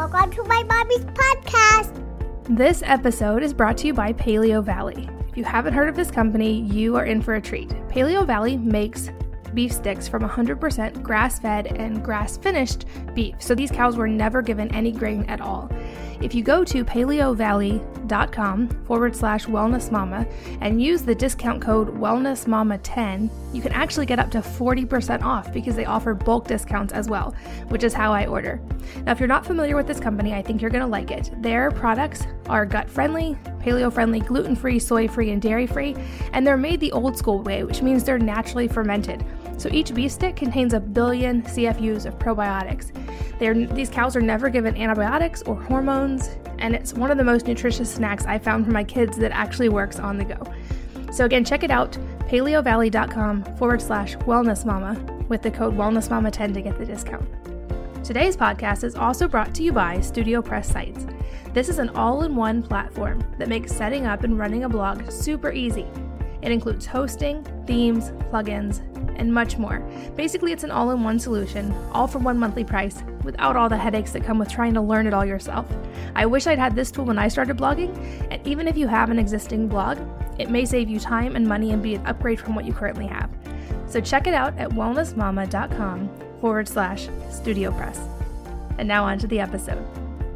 Welcome to my mommy's podcast. This episode is brought to you by Paleo Valley. If you haven't heard of this company, you are in for a treat. Paleo Valley makes beef sticks from 100% grass-fed and grass-finished beef, so these cows were never given any grain at all. If you go to paleovalley.com/wellnessmama and use the discount code wellnessmama10, you can actually get up to 40% off because they offer bulk discounts as well, which is how I order. Now, if you're not familiar with this company, I think you're going to like it. Their products are gut-friendly, paleo-friendly, gluten-free, soy-free, and dairy-free, and they're made the old-school way, which means they're naturally fermented. So each beef stick contains 1 billion CFUs of probiotics. These cows are never given antibiotics or hormones, and it's one of the most nutritious snacks I found for my kids that actually works on the go. So again, check it out, paleovalley.com/wellnessmama with the code wellnessmama10 to get the discount. Today's podcast is also brought to you by Studio Press Sites. This is an all-in-one platform that makes setting up and running a blog super easy. It includes hosting, themes, plugins, and much more. Basically, it's an all-in-one solution, all for one monthly price, without all the headaches that come with trying to learn it all yourself. I wish I'd had this tool when I started blogging, and even if you have an existing blog, it may save you time and money and be an upgrade from what you currently have. So check it out at wellnessmama.com/Studio Press. And now on to the episode.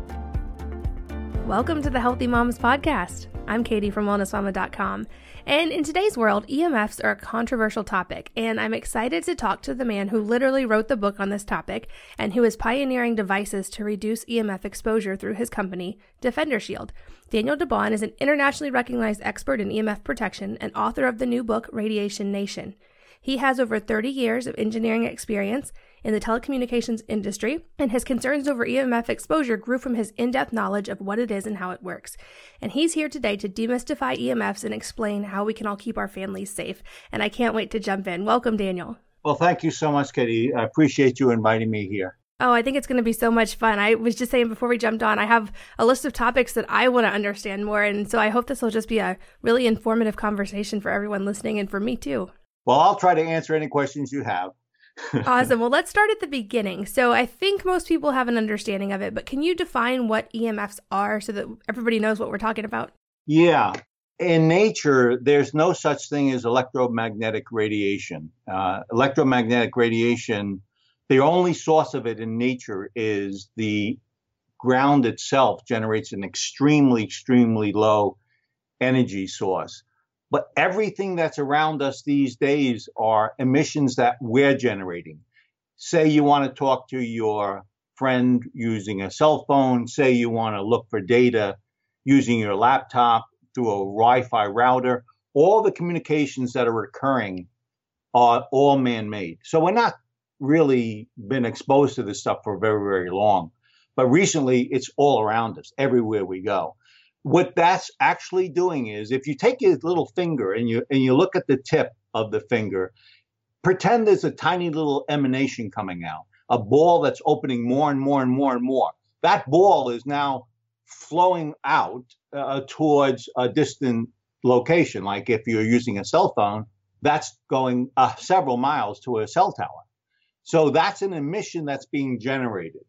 Welcome to the Healthy Moms Podcast. I'm Katie from wellnessmama.com. And in today's world, EMFs are a controversial topic, and I'm excited to talk to the man who literally wrote the book on this topic and who is pioneering devices to reduce EMF exposure through his company, Defender Shield. Daniel DeBaun is an internationally recognized expert in EMF protection and author of the new book, Radiation Nation. He has over 30 years of engineering experience in the telecommunications industry, and his concerns over EMF exposure grew from his in-depth knowledge of what it is and how it works. And he's here today to demystify EMFs and explain how we can all keep our families safe. And I can't wait to jump in. Welcome, Daniel. Well, thank you so much, Katie. I appreciate you inviting me here. Oh, I think it's going to be so much fun. I was just saying before we jumped on, I have a list of topics that I want to understand more. And so I hope this will just be a really informative conversation for everyone listening and for me too. Well, I'll try to answer any questions you have. Awesome. Well, let's start at the beginning. So I think most people have an understanding of it, but can you define what EMFs are so that everybody knows what we're talking about? Yeah. In nature, there's no such thing as electromagnetic radiation. Electromagnetic radiation, the only source of it in nature is the ground itself generates an extremely, extremely low energy source. But everything that's around us these days are emissions that we're generating. Say you want to talk to your friend using a cell phone. Say you want to look for data using your laptop through a Wi-Fi router. All the communications that are occurring are all man-made. So we're not really been exposed to this stuff for very, very long. But recently, it's all around us, everywhere we go. What that's actually doing is if you take your little finger and you look at the tip of the finger, pretend there's a tiny little emanation coming out, a ball that's opening more and more and more and more. That ball is now flowing out towards a distant location. Like if you're using a cell phone, that's going several miles to a cell tower. So that's an emission that's being generated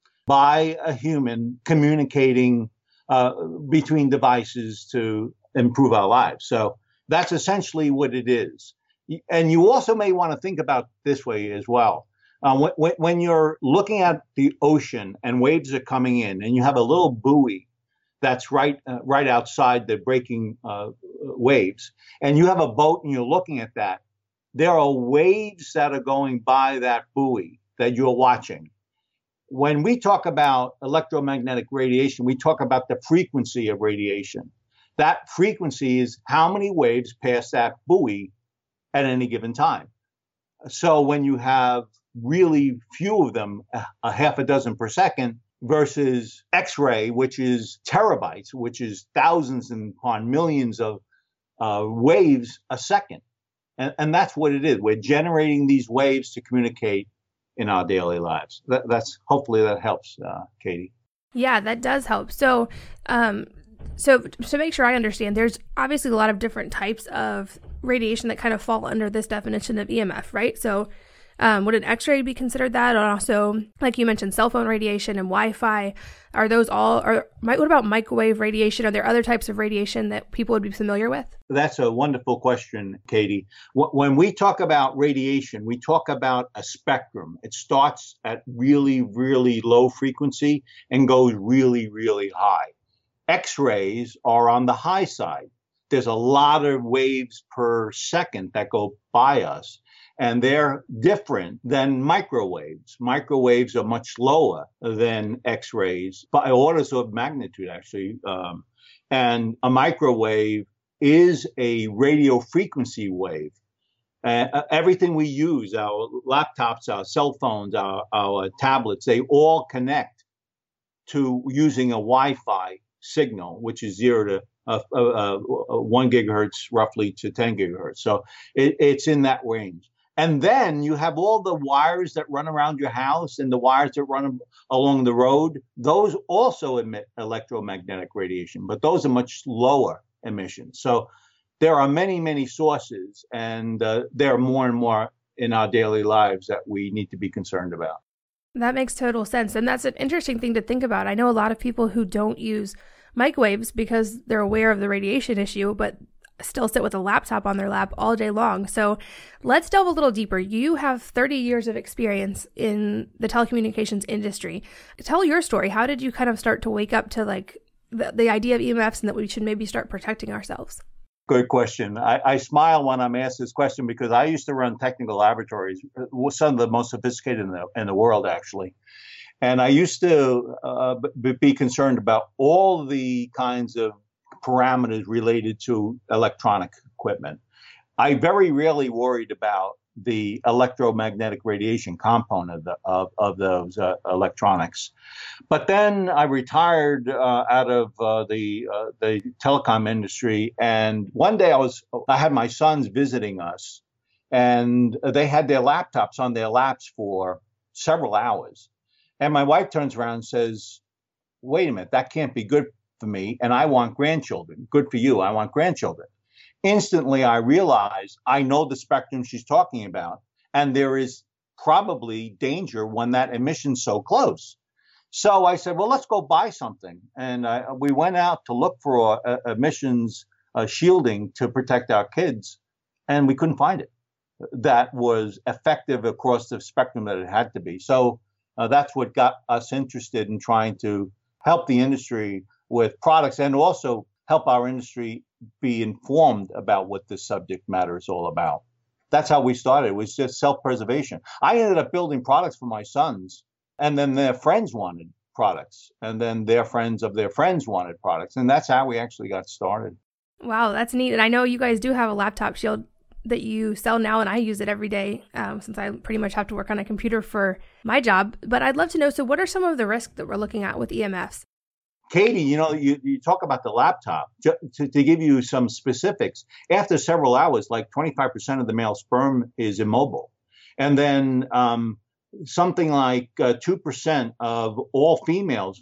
by a human communicating between devices to improve our lives. So that's essentially what it is. And you also may want to think about this way as well. When you're looking at the ocean and waves are coming in and you have a little buoy that's right outside the breaking waves, and you have a boat and you're looking at that, there are waves that are going by that buoy that you're watching. When we talk about electromagnetic radiation, we talk about the frequency of radiation. That frequency is how many waves pass that buoy at any given time. So when you have really few of them, a half a dozen per second, versus X-ray, which is terabytes, which is thousands and upon millions of waves a second. And that's what it is. We're generating these waves to communicate in our daily lives. That's hopefully that helps, Katie. Yeah, that does help. So to make sure I understand, there's obviously a lot of different types of radiation that kind of fall under this definition of EMF, right? So Would an X-ray be considered that? And also, like you mentioned, cell phone radiation and Wi-Fi. Are those all, what about microwave radiation? Are there other types of radiation that people would be familiar with? That's a wonderful question, Katie. When we talk about radiation, we talk about a spectrum. It starts at really, really low frequency and goes really, really high. X-rays are on the high side. There's a lot of waves per second that go by us, and they're different than microwaves. Microwaves are much lower than X-rays by orders of magnitude, actually. And a microwave is a radio frequency wave. Everything we use, our laptops, our cell phones, our tablets, they all connect to using a Wi-Fi signal, which is 0 to 1 gigahertz roughly to 10 gigahertz. So it's in that range. And then you have all the wires that run around your house and the wires that run along the road. Those also emit electromagnetic radiation, but those are much lower emissions. So there are many, many sources, and there are more and more in our daily lives that we need to be concerned about. That makes total sense. And that's an interesting thing to think about. I know a lot of people who don't use microwaves because they're aware of the radiation issue, but still sit with a laptop on their lap all day long. So let's delve a little deeper. You have 30 years of experience in the telecommunications industry. Tell your story. How did you kind of start to wake up to like the idea of EMFs and that we should maybe start protecting ourselves? Good question. I smile when I'm asked this question because I used to run technical laboratories, some of the most sophisticated in the world, actually. And I used to be concerned about all the kinds of parameters related to electronic equipment. I very rarely worried about the electromagnetic radiation component of those electronics. But then I retired out of the telecom industry, and one day I had my sons visiting us, and they had their laptops on their laps for several hours. And my wife turns around and says, "Wait a minute, that can't be good for me, and I want grandchildren. Good for you, I want grandchildren." Instantly, I realized I know the spectrum she's talking about, and there is probably danger when that emission's so close. So I said, well, let's go buy something. And we went out to look for emissions shielding to protect our kids, and we couldn't find it that was effective across the spectrum that it had to be. So that's what got us interested in trying to help the industry with products and also help our industry be informed about what this subject matter is all about. That's how we started. It was just self-preservation. I ended up building products for my sons, and then their friends wanted products, and then their friends of their friends wanted products. And that's how we actually got started. Wow, that's neat. And I know you guys do have a laptop shield that you sell now, and I use it every day since I pretty much have to work on a computer for my job. But I'd love to know, so what are some of the risks that we're looking at with EMFs? Katie, you talk about the laptop. To give you some specifics, after several hours, like 25% of the male sperm is immobile. And then something like 2% of all females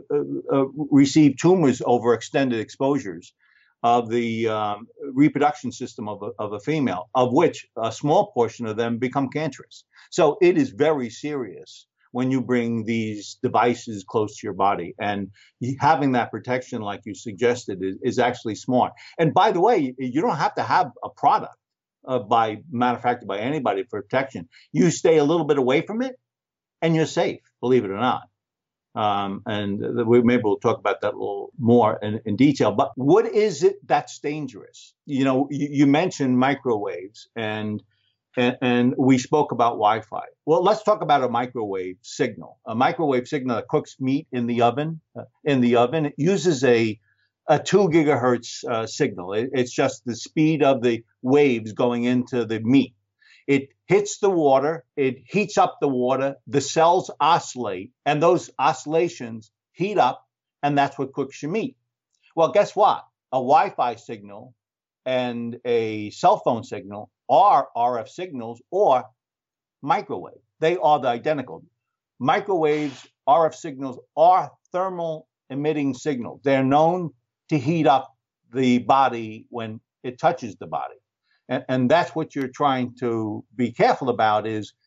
receive tumors over extended exposures of the reproduction system of a female, of which a small portion of them become cancerous. So it is very serious when you bring these devices close to your body. And having that protection, like you suggested, is actually smart. And by the way, you don't have to have a product manufactured by anybody for protection. You stay a little bit away from it, and you're safe, believe it or not. And maybe we'll talk about that a little more in detail. But what is it that's dangerous? You mentioned microwaves, and we spoke about Wi-Fi. Well, let's talk about a microwave signal. A microwave signal that cooks meat in the oven. It uses a 2 gigahertz signal. It's just the speed of the waves going into the meat. It hits the water. It heats up the water. The cells oscillate, and those oscillations heat up, and that's what cooks your meat. Well, guess what? A Wi-Fi signal and a cell phone signal are RF signals or microwave. They are the identical. Microwaves, RF signals are thermal emitting signals. They're known to heat up the body when it touches the body. And that's what you're trying to be careful about, is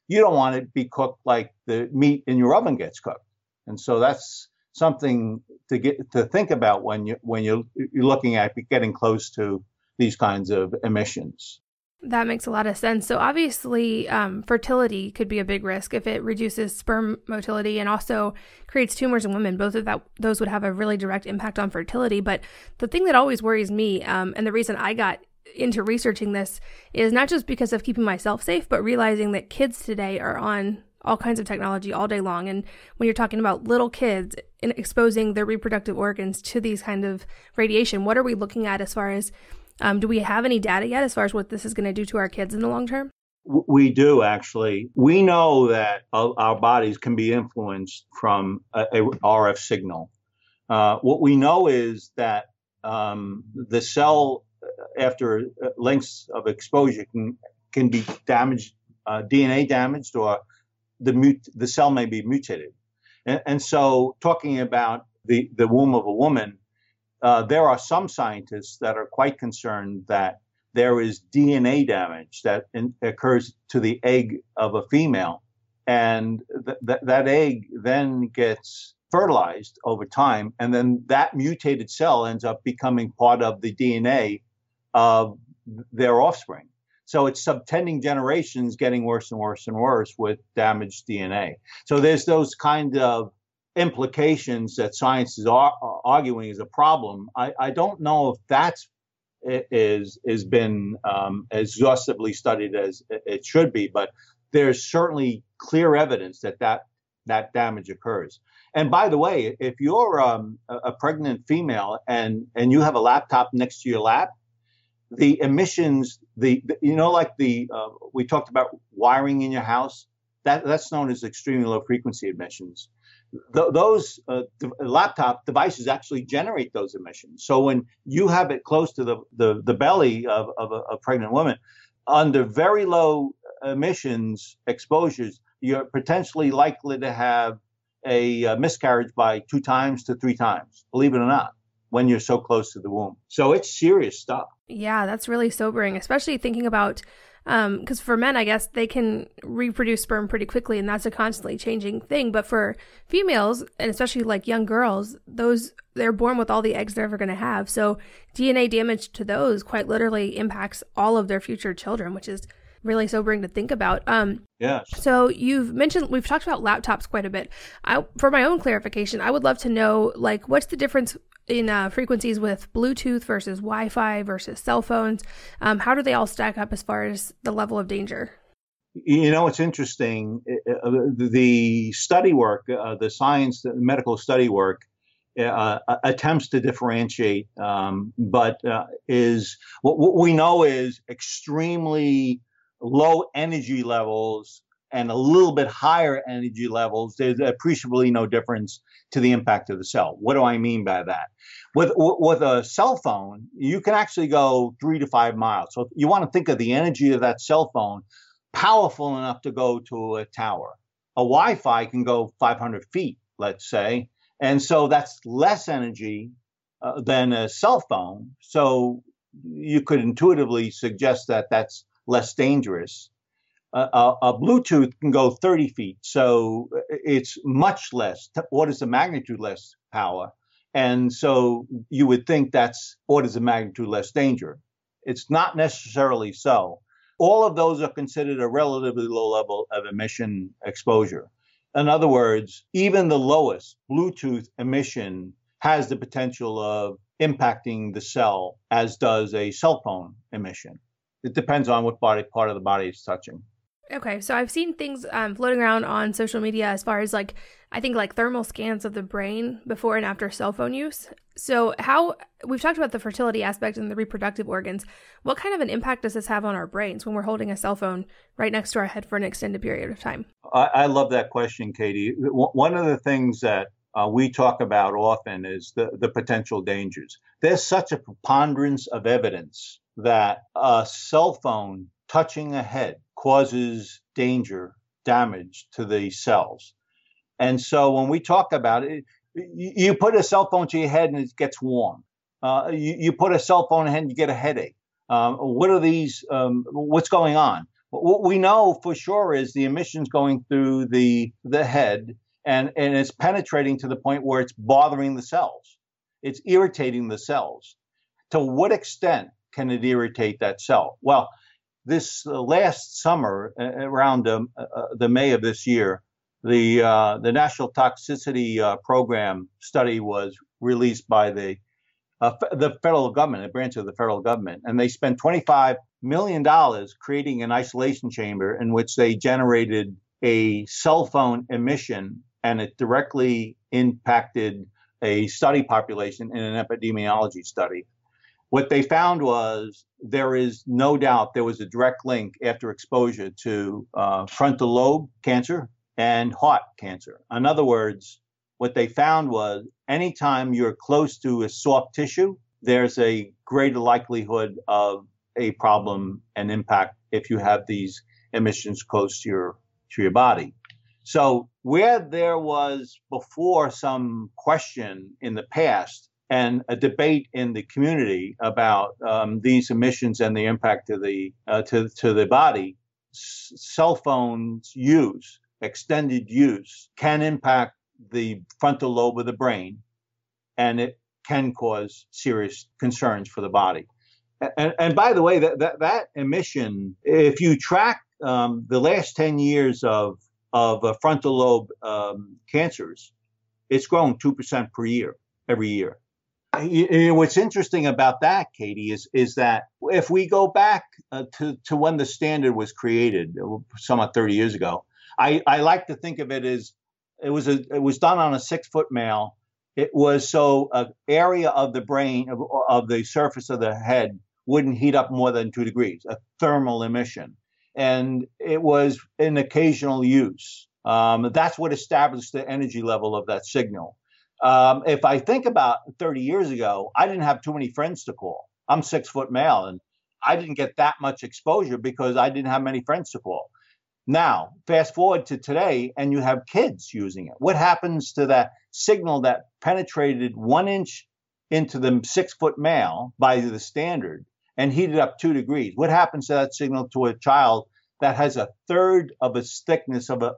you don't want it to be cooked like the meat in your oven gets cooked. And so that's something to think about when you're looking at getting close to these kinds of emissions. That makes a lot of sense. So obviously, fertility could be a big risk if it reduces sperm motility and also creates tumors in women. Both of those would have a really direct impact on fertility. But the thing that always worries me, and the reason I got into researching this, is not just because of keeping myself safe, but realizing that kids today are on all kinds of technology all day long. And when you're talking about little kids and exposing their reproductive organs to these kind of radiation, what are we looking at as far as do we have any data yet as far as what this is going to do to our kids in the long term? We do, actually. We know that our bodies can be influenced from a RF signal. What we know is that the cell, after lengths of exposure, can be damaged, DNA damaged, or the cell may be mutated. And so talking about the womb of a woman, there are some scientists that are quite concerned that there is DNA damage that occurs to the egg of a female, and that egg then gets fertilized over time, and then that mutated cell ends up becoming part of the DNA of their offspring. So it's subtending generations, getting worse and worse and worse with damaged DNA. So there's those kind of implications that science is arguing is a problem. I don't know if that's is been as exhaustively studied as it should be, but there's certainly clear evidence that damage occurs. And by the way, if you're a pregnant female and you have a laptop next to your lap, the emissions, we talked about wiring in your house, that's known as extremely low frequency emissions. Those laptop devices actually generate those emissions. So when you have it close to the belly of a pregnant woman, under very low emissions exposures, you're potentially likely to have a miscarriage by 2 times to 3 times, believe it or not, when you're so close to the womb. So it's serious stuff. Yeah, that's really sobering, especially thinking about because for men, I guess they can reproduce sperm pretty quickly, and that's a constantly changing thing. But for females, and especially like young girls, they're born with all the eggs they're ever going to have. So DNA damage to those quite literally impacts all of their future children, which is really sobering to think about. Yes. So we've talked about laptops quite a bit. For my own clarification, I would love to know, like, what's the difference in frequencies with Bluetooth versus Wi-Fi versus cell phones? How do they all stack up as far as the level of danger? You know, it's interesting. The study work, the medical study work, attempts to differentiate, but is what we know is extremely low energy levels and a little bit higher energy levels, there's appreciably no difference to the impact of the cell. What do I mean by that? With a cell phone, you can actually go 3 to 5 miles. So if you want to think of the energy of that cell phone, powerful enough to go to a tower. A Wi-Fi can go 500 feet, let's say. And so that's less energy than a cell phone. So you could intuitively suggest that that's less dangerous. A Bluetooth can go 30 feet, so it's much less, orders of magnitude less power. And so you would think that's orders of magnitude less danger. It's not necessarily so. All of those are considered a relatively low level of emission exposure. In other words, even the lowest Bluetooth emission has the potential of impacting the cell, as does a cell phone emission. It depends on what part of the body it's touching. Okay, so I've seen things floating around on social media as far as I think thermal scans of the brain before and after cell phone use. So we've talked about the fertility aspect and the reproductive organs. What kind of an impact does this have on our brains when we're holding a cell phone right next to our head for an extended period of time? I love that question, Katie. One of the things that we talk about often is the potential dangers. There's such a preponderance of evidence that a cell phone touching a head causes damage to the cells. And so when we talk about it, you put a cell phone to your head and it gets warm. You put a cell phone in your head and you get a headache. What are these? What's going on? What we know for sure is the emissions going through the head, and it's penetrating to the point where it's bothering the cells. It's irritating the cells. To what extent can it irritate that cell? Well, this last summer, around the May of this year, the National Toxicity Program study was released by the federal government, a branch of the federal government, and they spent $25 million creating an isolation chamber in which they generated a cell phone emission, and it directly impacted a study population in an epidemiology study. What they found was there is no doubt there was a direct link after exposure to frontal lobe cancer and heart cancer. In other words, what they found was anytime you're close to a soft tissue, there's a greater likelihood of a problem and impact if you have these emissions close to your body. So where there was before some question in the past and a debate in the community about these emissions and the impact to the body, cell phones use, extended use, can impact the frontal lobe of the brain, and it can cause serious concerns for the body. And by the way, that emission, if you track the last 10 years of frontal lobe cancers, it's grown 2% per year, every year. What's interesting about that, Katie, is that if we go back to when the standard was created, somewhat 30 years ago, I like to think of it as it was done on a 6-foot male. It was so an area of the brain, of the surface of the head, wouldn't heat up more than 2 degrees, a thermal emission. And it was in occasional use. That's what established the energy level of that signal. If I think about 30 years ago, I didn't have too many friends to call. I'm 6-foot male, and I didn't get that much exposure because I didn't have many friends to call. Now, fast forward to today, and you have kids using it. What happens to that signal that penetrated 1 inch into the 6-foot male by the standard and heated up 2 degrees? What happens to that signal to a child that has a third of its thickness of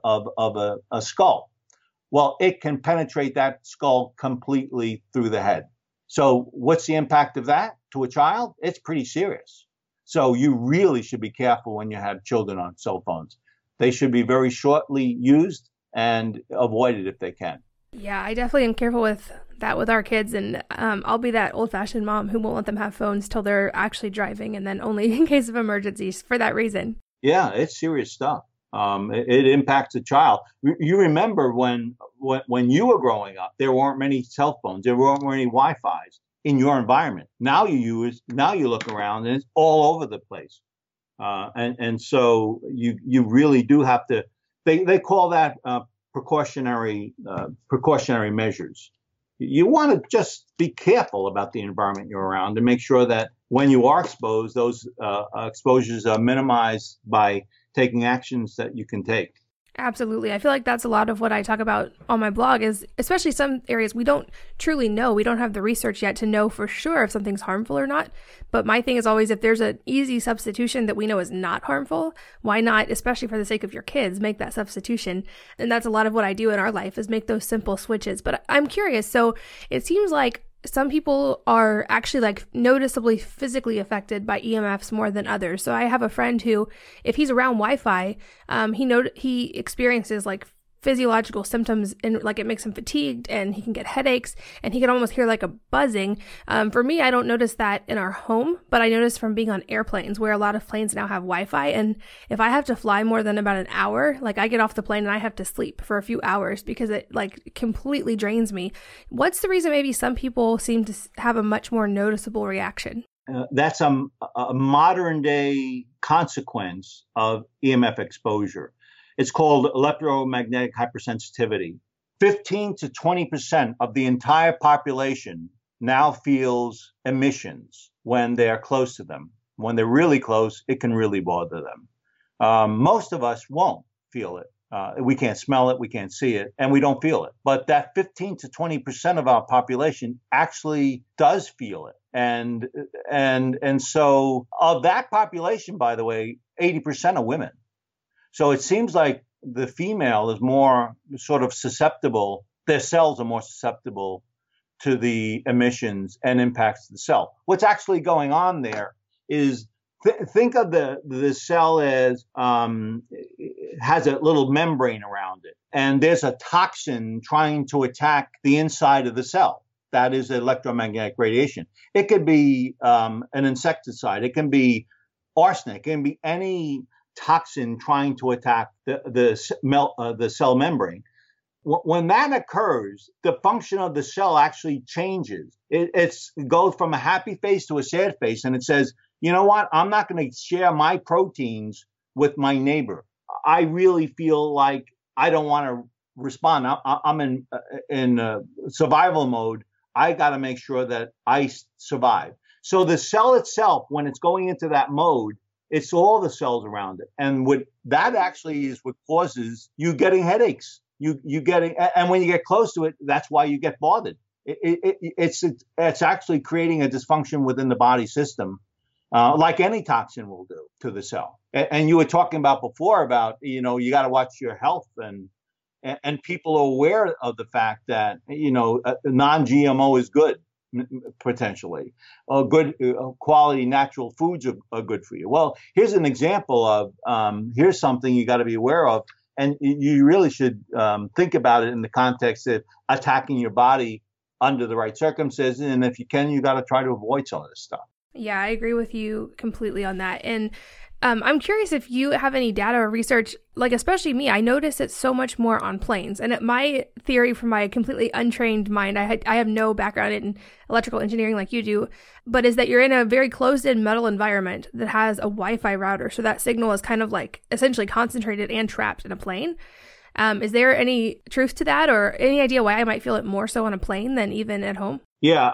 a skull? Well, it can penetrate that skull completely through the head. So what's the impact of that to a child? It's pretty serious. So you really should be careful when you have children on cell phones. They should be very shortly used and avoided if they can. Yeah, I definitely am careful with that with our kids, and I'll be that old-fashioned mom who won't let them have phones till they're actually driving, and then only in case of emergencies for that reason. Yeah, it's serious stuff. It impacts a child. You remember when you were growing up, there weren't many cell phones, there weren't many Wi-Fis in your environment. Now you look around and it's all over the place. And so you really do have to. They call that precautionary measures. You want to just be careful about the environment you're around and make sure that when you are exposed, those exposures are minimized by taking actions that you can take. Absolutely. I feel like that's a lot of what I talk about on my blog, is especially some areas we don't truly know. We don't have the research yet to know for sure if something's harmful or not. But my thing is always, if there's an easy substitution that we know is not harmful, why not, especially for the sake of your kids, make that substitution? And that's a lot of what I do in our life, is make those simple switches. But I'm curious. So it seems like some people are actually like noticeably physically affected by EMFs more than others. So I have a friend who, if he's around Wi-Fi, he experiences like physiological symptoms, and like it makes him fatigued and he can get headaches and he can almost hear like a buzzing. For me, I don't notice that in our home, but I notice from being on airplanes where a lot of planes now have Wi-Fi. And if I have to fly more than about an hour, like I get off the plane and I have to sleep for a few hours because it like completely drains me. What's the reason maybe some people seem to have a much more noticeable reaction? That's a modern day consequence of EMF exposure. It's called electromagnetic hypersensitivity. 15 to 20% of the entire population now feels emissions when they're close to them. When they're really close, it can really bother them. Most of us won't feel it. We can't smell it, we can't see it, and we don't feel it. But that 15 to 20% of our population actually does feel it. And so of that population, by the way, 80% are women. So it seems like the female is more sort of susceptible, their cells are more susceptible to the emissions and impacts of the cell. What's actually going on there is think of the cell as has a little membrane around it, and there's a toxin trying to attack the inside of the cell. That is electromagnetic radiation. It could be an insecticide. It can be arsenic. It can be any toxin trying to attack the cell membrane. When that occurs, the function of the cell actually changes. It goes from a happy face to a sad face, and it says, you know what? I'm not going to share my proteins with my neighbor. I really feel like I don't want to respond. I'm in survival mode. I got to make sure that I survive. So the cell itself, when it's going into that mode, it's all the cells around it. And what that actually is what causes you getting headaches. You getting, and when you get close to it, that's why you get bothered. It's actually creating a dysfunction within the body system, like any toxin will do to the cell. And you were talking about before about, you got to watch your health, and people are aware of the fact that, non-GMO is good, potentially. Good quality natural foods are good for you. Well, here's an example of, here's something you got to be aware of. And you really should think about it in the context of attacking your body under the right circumstances. And if you can, you got to try to avoid some of this stuff. Yeah, I agree with you completely on that. And I'm curious if you have any data or research, like especially me, I notice it's so much more on planes. And my theory from my completely untrained mind, I have no background in electrical engineering like you do, but is that you're in a very closed-in metal environment that has a Wi-Fi router. So that signal is kind of like essentially concentrated and trapped in a plane. Is there any truth to that, or any idea why I might feel it more so on a plane than even at home? Yeah.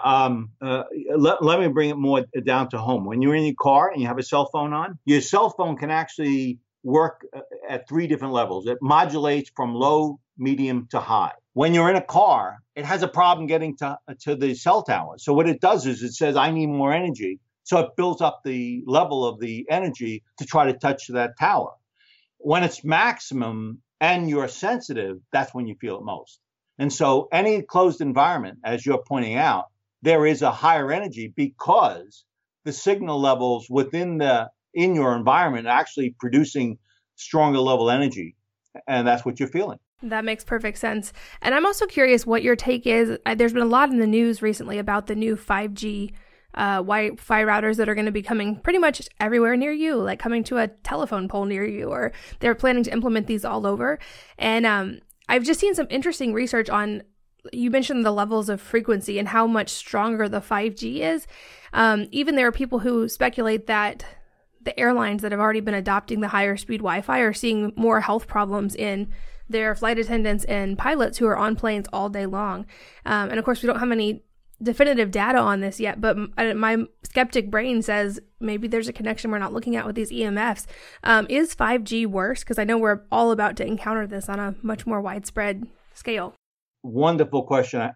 Let me bring it more down to home. When you're in your car and you have a cell phone on, your cell phone can actually work at 3 different levels. It modulates from low, medium to high. When you're in a car, it has a problem getting to the cell tower. So what it does is it says, I need more energy. So it builds up the level of the energy to try to touch that tower. When it's maximum and you're sensitive, that's when you feel it most. And so any closed environment, as you're pointing out, there is a higher energy because the signal levels in your environment are actually producing stronger level energy. And that's what you're feeling. That makes perfect sense. And I'm also curious what your take is. There's been a lot in the news recently about the new 5G Wi-Fi routers that are going to be coming pretty much everywhere near you, like coming to a telephone pole near you, or they're planning to implement these all over. And I've just seen some interesting research on, you mentioned the levels of frequency and how much stronger the 5G is. Even there are people who speculate that the airlines that have already been adopting the higher speed Wi-Fi are seeing more health problems in their flight attendants and pilots who are on planes all day long. And of course, we don't have any definitive data on this yet, but my skeptic brain says maybe there's a connection we're not looking at with these EMFs. Is 5G worse? Because I know we're all about to encounter this on a much more widespread scale. Wonderful question.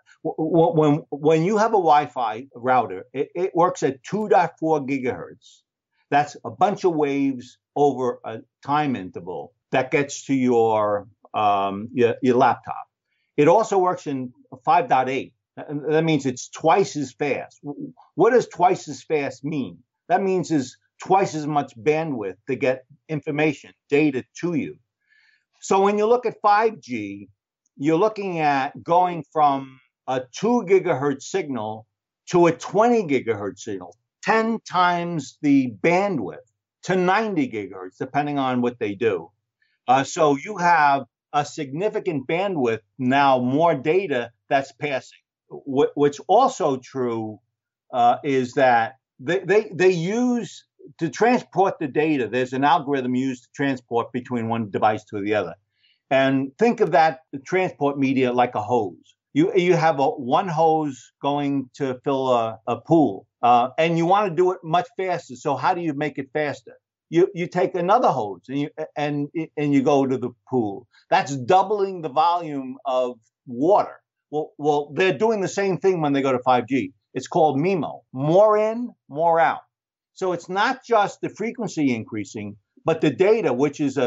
When you have a Wi-Fi router, it works at 2.4 gigahertz. That's a bunch of waves over a time interval that gets to your laptop. It also works in 5.8. That means it's twice as fast. What does twice as fast mean? That means is twice as much bandwidth to get information, data to you. So when you look at 5G, you're looking at going from a 2 gigahertz signal to a 20 gigahertz signal, 10 times the bandwidth to 90 gigahertz, depending on what they do. So you have a significant bandwidth now, more data that's passing. What's also true is that they use to transport the data. There's an algorithm used to transport between one device to the other. And think of that transport media like a hose. You have one hose going to fill a pool, and you want to do it much faster. So how do you make it faster? you take another hose and you go to the pool. That's doubling the volume of water. Well, they're doing the same thing when they go to 5G. It's called MIMO, more in, more out. So it's not just the frequency increasing, but the data, which is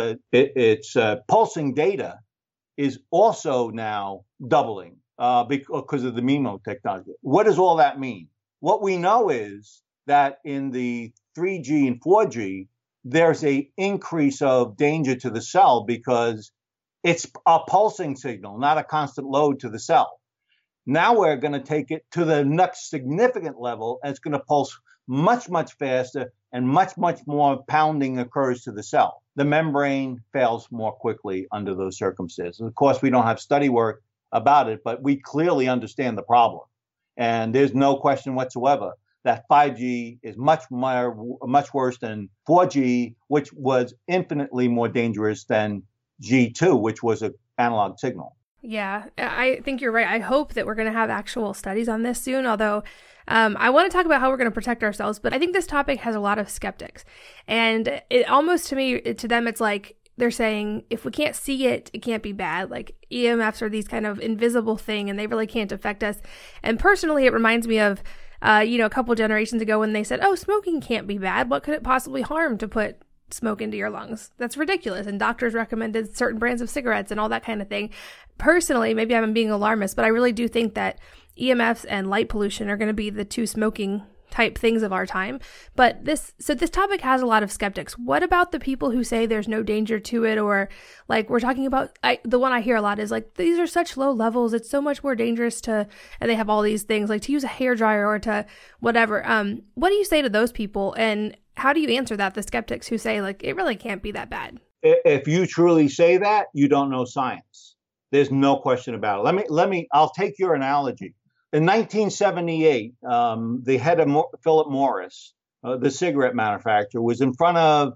pulsing data, is also now doubling because of the MIMO technology. What does all that mean? What we know is that in the 3G and 4G, there's a increase of danger to the cell because it's a pulsing signal, not a constant load to the cell. Now we're going to take it to the next significant level, and it's going to pulse much, much faster, and much, much more pounding occurs to the cell. The membrane fails more quickly under those circumstances. Of course, we don't have study work about it, but we clearly understand the problem. And there's no question whatsoever that 5G is much worse than 4G, which was infinitely more dangerous than G2, which was an analog signal. Yeah, I think you're right. I hope that we're going to have actual studies on this soon, although I want to talk about how we're going to protect ourselves. But I think this topic has a lot of skeptics. And it almost, to them, it's like they're saying, if we can't see it, it can't be bad. Like EMFs are these kind of invisible thing, and they really can't affect us. And personally, it reminds me of, a couple generations ago when they said, oh, smoking can't be bad. What could it possibly harm to put smoke into your lungs? That's ridiculous. And doctors recommended certain brands of cigarettes and all that kind of thing. Personally, maybe I'm being alarmist, but I really do think that EMFs and light pollution are going to be the two smoking type things of our time. But this topic has a lot of skeptics. What about the people who say there's no danger to it? Or like we're talking about, the one I hear a lot is like, these are such low levels. It's so much more dangerous and they have all these things like to use a hairdryer or to whatever. What do you say to those people? And how do you answer that? The skeptics who say like, it really can't be that bad. If you truly say that, you don't know science. There's no question about it. I'll take your analogy. In 1978, the head of Philip Morris, the cigarette manufacturer, was in front of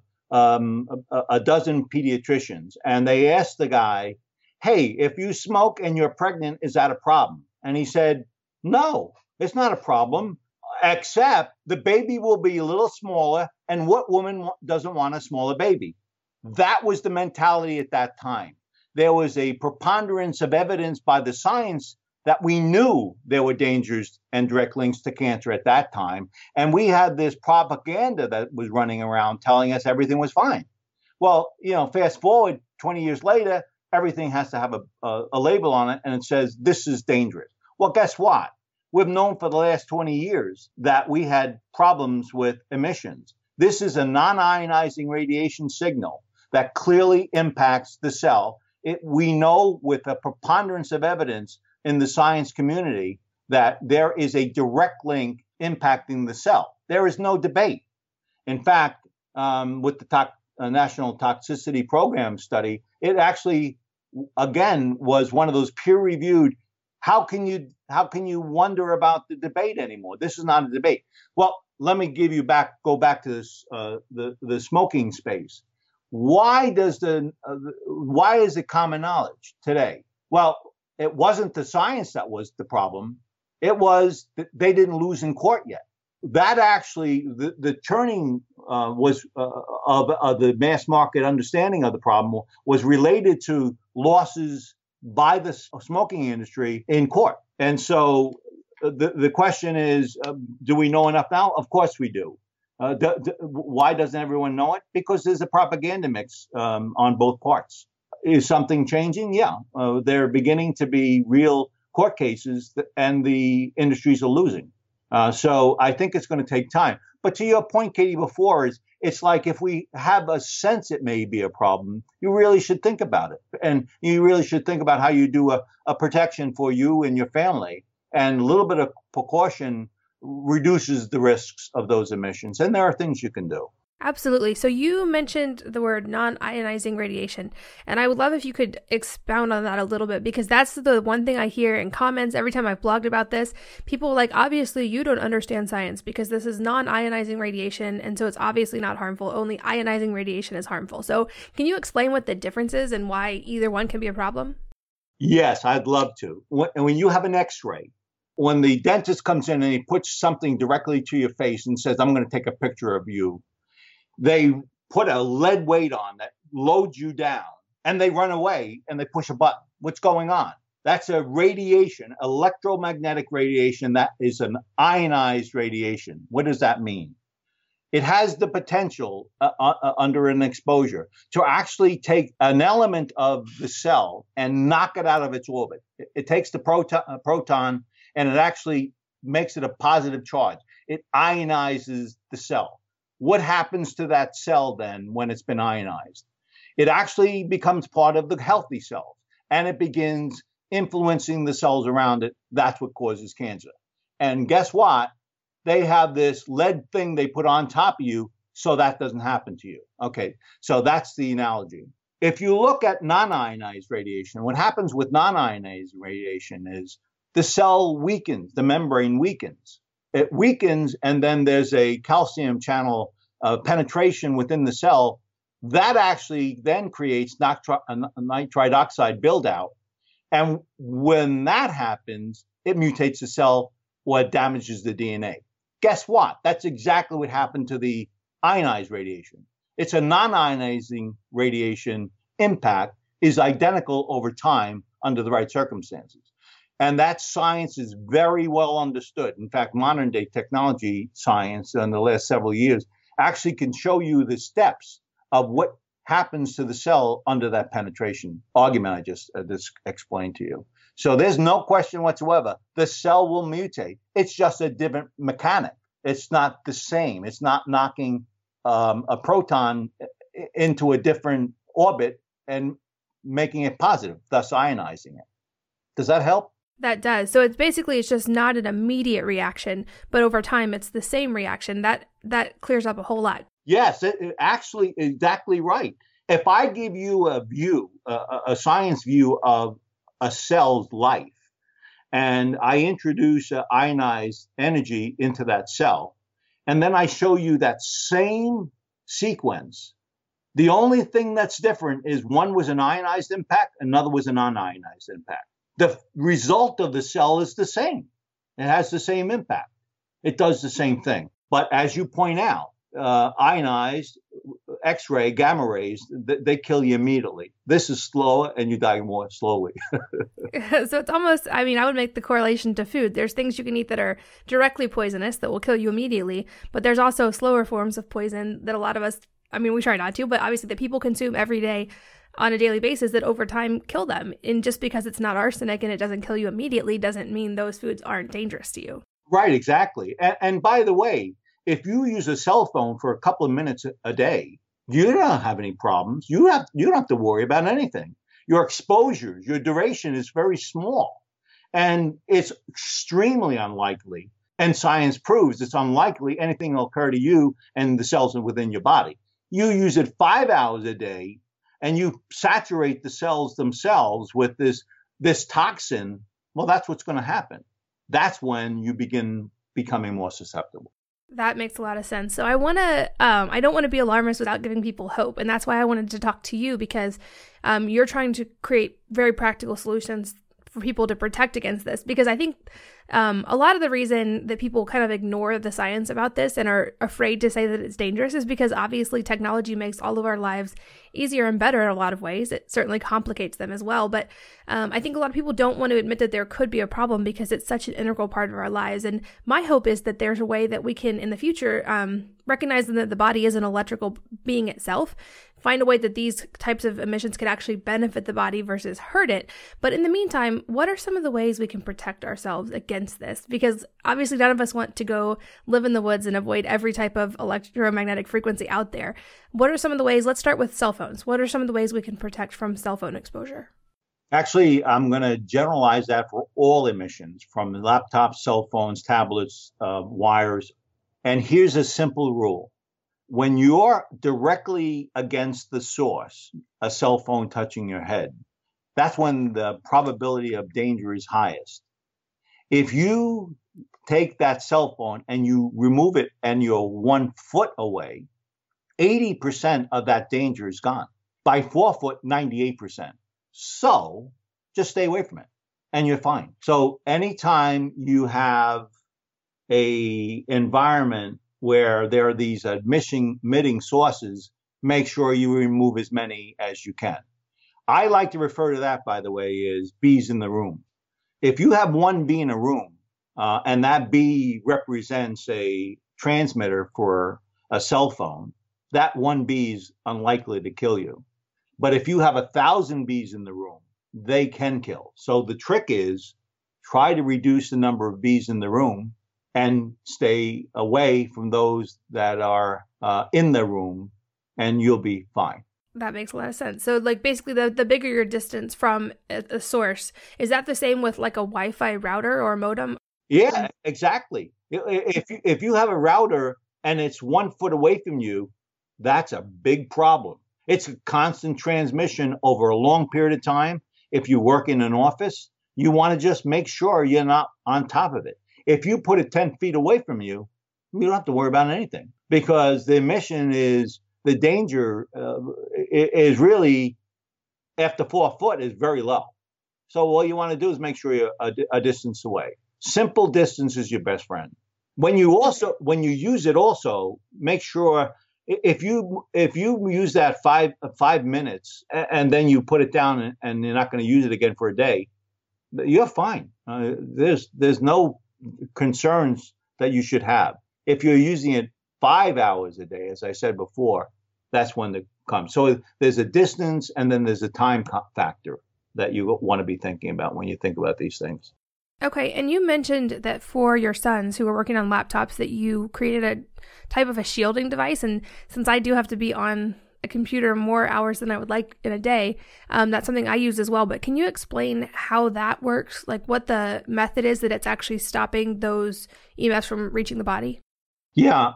a dozen pediatricians, and they asked the guy, hey, if you smoke and you're pregnant, is that a problem? And he said, no, it's not a problem, except the baby will be a little smaller, and what woman doesn't want a smaller baby? That was the mentality at that time. There was a preponderance of evidence by the science that we knew there were dangers and direct links to cancer at that time. And we had this propaganda that was running around telling us everything was fine. Well, fast forward 20 years later, everything has to have a label on it, and it says, this is dangerous. Well, guess what? We've known for the last 20 years that we had problems with emissions. This is a non-ionizing radiation signal that clearly impacts the cell. We know with a preponderance of evidence in the science community that there is a direct link impacting the cell. There is no debate. In fact, with the National Toxicity Program study, it actually, again, was one of those peer-reviewed. How can you wonder about the debate anymore? This is not a debate. Well, let me go back to this the smoking space. Why is it common knowledge today? Well, it wasn't the science that was the problem. It was that they didn't lose in court yet. That actually, the turning was of the mass market understanding of the problem was related to losses by the smoking industry in court. And so the question is, do we know enough now? Of course we do. Why doesn't everyone know it? Because there's a propaganda mix on both parts. Is something changing? Yeah. They're beginning to be real court cases, and the industries are losing. So I think it's going to take time. But to your point, Katie, before, it's like if we have a sense it may be a problem, you really should think about it. And you really should think about how you do a protection for you and your family. And a little bit of precaution reduces the risks of those emissions. And there are things you can do. Absolutely. So you mentioned the word non-ionizing radiation, and I would love if you could expound on that a little bit, because that's the one thing I hear in comments every time I've blogged about this. People are like, obviously you don't understand science because this is non-ionizing radiation, and so it's obviously not harmful. Only ionizing radiation is harmful. So can you explain what the difference is and why either one can be a problem? Yes, I'd love to. When you have an X-ray, when the dentist comes in and he puts something directly to your face and says, I'm going to take a picture of you, they put a lead weight on that loads you down, and they run away and they push a button. What's going on? That's a radiation, electromagnetic radiation. That is an ionized radiation. What does that mean? It has the potential under an exposure to actually take an element of the cell and knock it out of its orbit. It takes the proton and it actually makes it a positive charge. It ionizes the cell. What happens to that cell then when it's been ionized? It actually becomes part of the healthy cells and it begins influencing the cells around it. That's what causes cancer. And guess what? They have this lead thing they put on top of you so that doesn't happen to you. Okay, so that's the analogy. If you look at non-ionized radiation, what happens with non-ionized radiation is the cell weakens, the membrane weakens. It weakens, and then there's a calcium channel penetration within the cell. That actually then creates nitride oxide buildout. And when that happens, it mutates the cell or it damages the DNA. Guess what? That's exactly what happened to the ionized radiation. It's a non-ionizing radiation impact is identical over time under the right circumstances. And that science is very well understood. In fact, modern day technology science in the last several years actually can show you the steps of what happens to the cell under that penetration argument I just explained to you. So there's no question whatsoever. The cell will mutate. It's just a different mechanic. It's not the same. It's not knocking a proton into a different orbit and making it positive, thus ionizing it. Does that help? That does. So it's just not an immediate reaction, but over time it's the same reaction. That clears up a whole lot. Yes, it actually exactly right. If I give you a view, a science view of a cell's life, and I introduce ionized energy into that cell, and then I show you that same sequence, the only thing that's different is one was an ionized impact, another was a non-ionized impact. The result of the cell is the same. It has the same impact. It does the same thing. But as you point out, ionized, X-ray, gamma rays, they kill you immediately. This is slower and you die more slowly. So it's almost, I would make the correlation to food. There's things you can eat that are directly poisonous that will kill you immediately, but there's also slower forms of poison that a lot of us, we try not to, but obviously that people consume every day on a daily basis that over time kill them. And just because it's not arsenic and it doesn't kill you immediately doesn't mean those foods aren't dangerous to you. Right, exactly. And by the way, if you use a cell phone for a couple of minutes a day, you don't have any problems. You don't have to worry about anything. Your exposures, your duration is very small. And it's extremely unlikely, and science proves it's unlikely anything will occur to you and the cells within your body. You use it 5 hours a day, and you saturate the cells themselves with this toxin, well, that's what's going to happen. That's when you begin becoming more susceptible. That makes a lot of sense. So I don't want to be alarmist without giving people hope. And that's why I wanted to talk to you, because you're trying to create very practical solutions for people to protect against this. Because I think a lot of the reason that people kind of ignore the science about this and are afraid to say that it's dangerous is because obviously technology makes all of our lives easier and better in a lot of ways. It certainly complicates them as well. But I think a lot of people don't want to admit that there could be a problem because it's such an integral part of our lives. And my hope is that there's a way that we can, in the future, recognize that the body is an electrical being itself, find a way that these types of emissions could actually benefit the body versus hurt it. But in the meantime, what are some of the ways we can protect ourselves against this? Because obviously none of us want to go live in the woods and avoid every type of electromagnetic frequency out there. What are some of the ways? Let's start with cell phones. What are some of the ways we can protect from cell phone exposure? Actually, I'm going to generalize that for all emissions, from laptops, cell phones, tablets, wires. And here's a simple rule. When you're directly against the source, a cell phone touching your head, that's when the probability of danger is highest. If you take that cell phone and you remove it and you're 1 foot away, 80% of that danger is gone. By 4 foot, 98%. So just stay away from it and you're fine. So anytime you have a environment where there are these emitting sources, make sure you remove as many as you can. I like to refer to that, by the way, as bees in the room. If you have one bee in a room, and that bee represents a transmitter for a cell phone, that one bee is unlikely to kill you. But if you have 1,000 bees in the room, they can kill. So the trick is try to reduce the number of bees in the room and stay away from those that are in the room, and you'll be fine. That makes a lot of sense. So like basically the bigger your distance from a source, is that the same with like a Wi-Fi router or a modem? Yeah, exactly. If you have a router and it's 1 foot away from you, that's a big problem. It's a constant transmission over a long period of time. If you work in an office, you want to just make sure you're not on top of it. If you put it 10 feet away from you, you don't have to worry about anything, because the emission is, the danger is really, after 4 foot, is very low. So all you want to do is make sure you're a distance away. Simple distance is your best friend. When you use it, also make sure if you use that 5 minutes and then you put it down and you're not going to use it again for a day, you're fine. There's no concerns that you should have. If you're using it 5 hours a day, as I said before, that's when it comes. So there's a distance and then there's a time factor that you want to be thinking about when you think about these things. Okay, and you mentioned that for your sons who are working on laptops that you created a type of a shielding device, and since I do have to be on a computer more hours than I would like in a day, that's something I use as well. But can you explain how that works, like what the method is that it's actually stopping those EMFs from reaching the body? Yeah.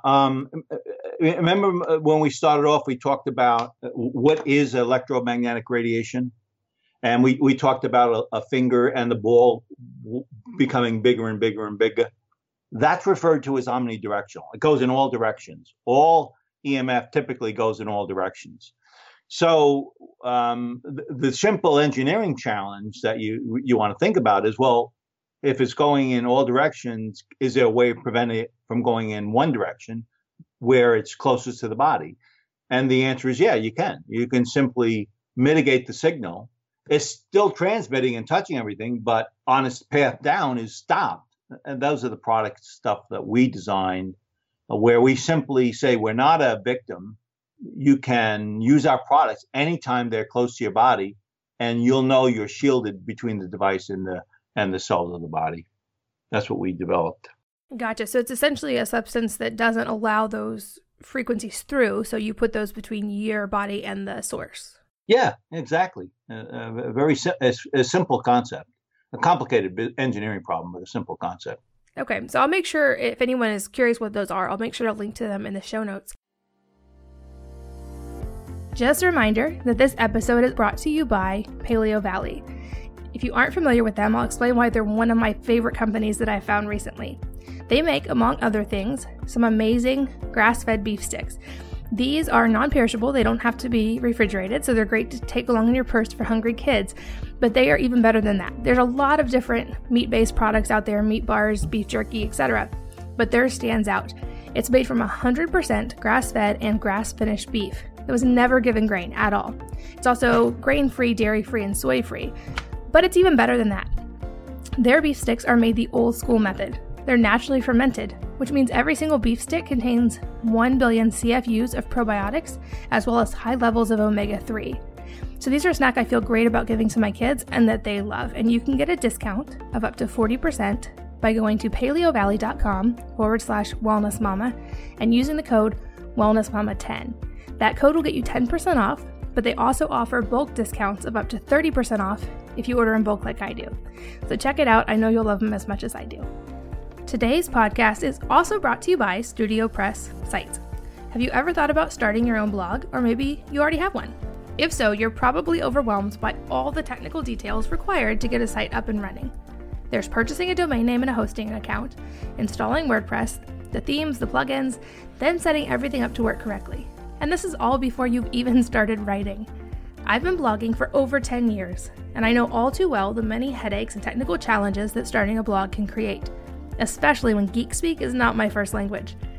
Remember when we started off, we talked about what is electromagnetic radiation? And we talked about a finger and the ball becoming bigger and bigger and bigger. That's referred to as omnidirectional. It goes in all directions. All EMF typically goes in all directions. So the simple engineering challenge that you want to think about is, well, if it's going in all directions, is there a way of preventing it from going in one direction where it's closest to the body? And the answer is, yeah, you can. You can simply mitigate the signal. It's still transmitting and touching everything, but on its path down is stopped. And those are the product stuff that we designed, where we simply say we're not a victim. You can use our products anytime they're close to your body, and you'll know you're shielded between the device and the cells of the body. That's what we developed. Gotcha. So it's essentially a substance that doesn't allow those frequencies through, so you put those between your body and the source. Yeah, exactly. A very simple concept. A complicated engineering problem, but a simple concept. Okay, so I'll make sure, if anyone is curious what those are, I'll make sure to link to them in the show notes. Just a reminder that this episode is brought to you by Paleo Valley. If you aren't familiar with them, I'll explain why they're one of my favorite companies that I've found recently. They make, among other things, some amazing grass-fed beef sticks. These are non-perishable. They don't have to be refrigerated, so they're great to take along in your purse for hungry kids. But they are even better than that. There's a lot of different meat-based products out there, meat bars, beef jerky, etc. But theirs stands out. It's made from 100% grass-fed and grass-finished beef. It was never given grain at all. It's also grain-free, dairy-free, and soy-free. But it's even better than that. Their beef sticks are made the old-school method. They're naturally fermented, which means every single beef stick contains 1 billion CFUs of probiotics, as well as high levels of omega-3. So these are a snack I feel great about giving to my kids and that they love. And you can get a discount of up to 40% by going to paleovalley.com/wellnessmama and using the code wellnessmama10. That code will get you 10% off, but they also offer bulk discounts of up to 30% off if you order in bulk like I do. So check it out. I know you'll love them as much as I do. Today's podcast is also brought to you by Studio Press Sites. Have you ever thought about starting your own blog, or maybe you already have one? If so, you're probably overwhelmed by all the technical details required to get a site up and running. There's purchasing a domain name and a hosting account, installing WordPress, the themes, the plugins, then setting everything up to work correctly. And this is all before you've even started writing. I've been blogging for over 10 years, and I know all too well the many headaches and technical challenges that starting a blog can create, especially when geek speak is not my first language.